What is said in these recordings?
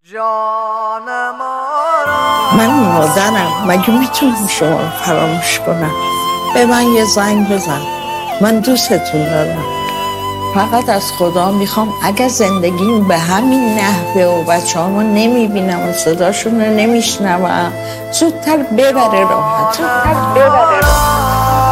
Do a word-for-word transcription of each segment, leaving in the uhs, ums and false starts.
من مادرم، مگه میتونم شما رو فراموش کنم؟ به من یه زنگ بزن، من دوستتون دارم. فقط از خدا میخوام اگه زندگیم به همین نحوه و بچه هامو نمیبینم و صداشون رو نمیشنوم، زودتر ببره راحت زودتر ببره راحت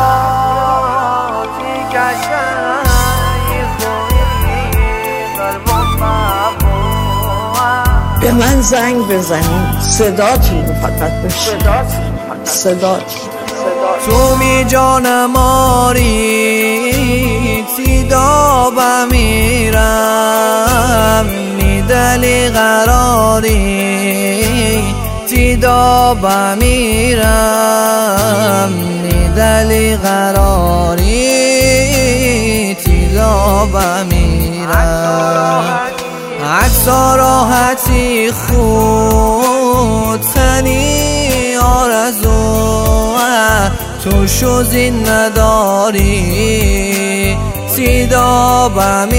به من زنگ بزنید، صداتون رو فقط بشید، صداتون. تو می جانم آری تیدا بمیرم، می دلی قراری تیدا بمیرم، می دلی قراری تیدا بمیرم. عکسا راحتی خود تنی آرزو تو شوزین نداری سیدا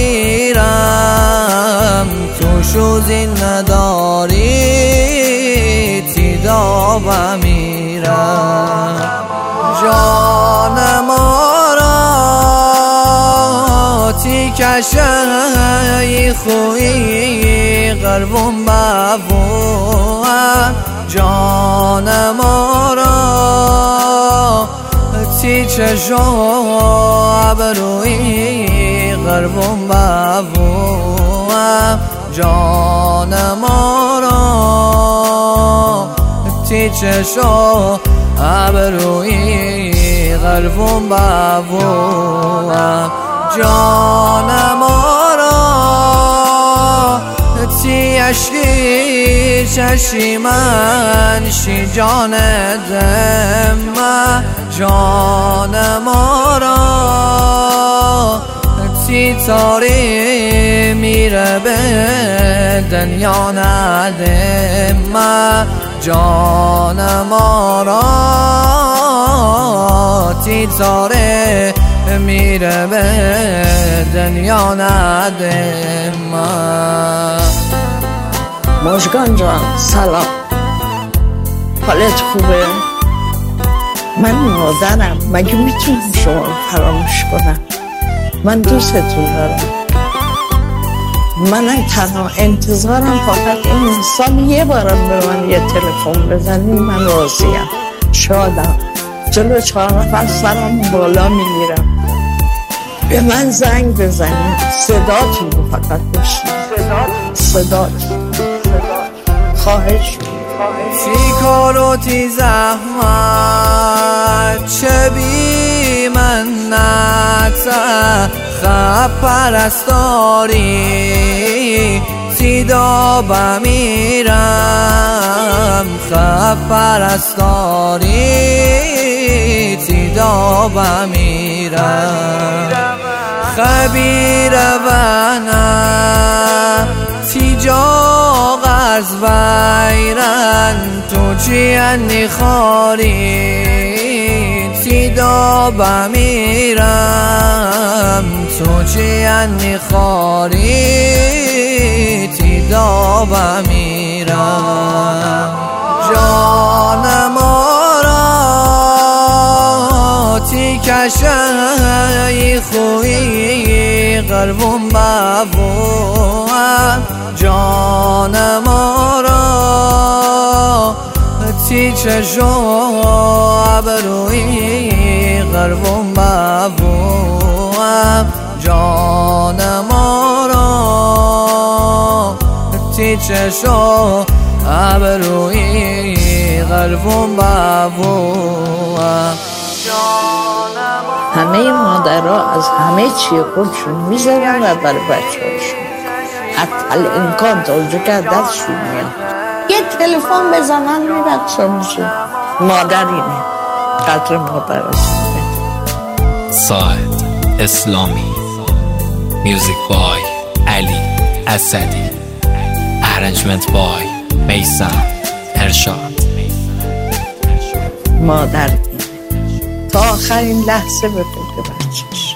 بمیرم، تو شوزین نداری سیدا بمیرم. جانم آرا تی کشی خویی قربون بفوام، جانم آرا تی چشو عبروی قربون بفوام، جانم آرا تی چشو عبروی قربون بفوام، جانم آرا تی اشکی چشی من شی جان دم، جانم آرا تی تاری میره به دنیا ندم، جانم آرا تی تاری میره به دنیا ندم. مژگان جان سلام، حالت خوبه؟ من مادرم، مگه میتونم شما رو فراموش کنم؟ من دوستتون دارم. من تنها انتظارم فقط این سال یه بارم به من یه تلفن بزنید، من راضیم، شادم، جلو چهار نفر سرم بالا میگیرم. به من زنگ بزنید، صداتون رو فقط بشنوم، صداتون. خواهش تی کارو تی زحمت چه بی منت خب پرستاری سیدا بمیرم، خب پرستاری سیدا بمیرم. خبیر ونم تی جا غرز ویرن تو چی خاری سیدا بمیرم، تو چی خاری سیدا بمیرم. جانم آرا تی کشی خویی قربون بفوام، جانم آرا تی چشو عبروی قربون بفوام، جانم آرا تی چشو عبروی قربون بفوام. همه مادرها از همه چی خودشون میذارن و برای بچه هاشون حتی امکان تا اونجا که دستشون میاد یه تلفن بزنن میرقصن میشه. مادر اینه، قدر مادر هستونه. ساعد اسلامی، میوزیک بای علی اسدی، ارنجمنت بای میثم ارشاد. مادر اینه، تا آخرین لحظه بده به بچه‌ش.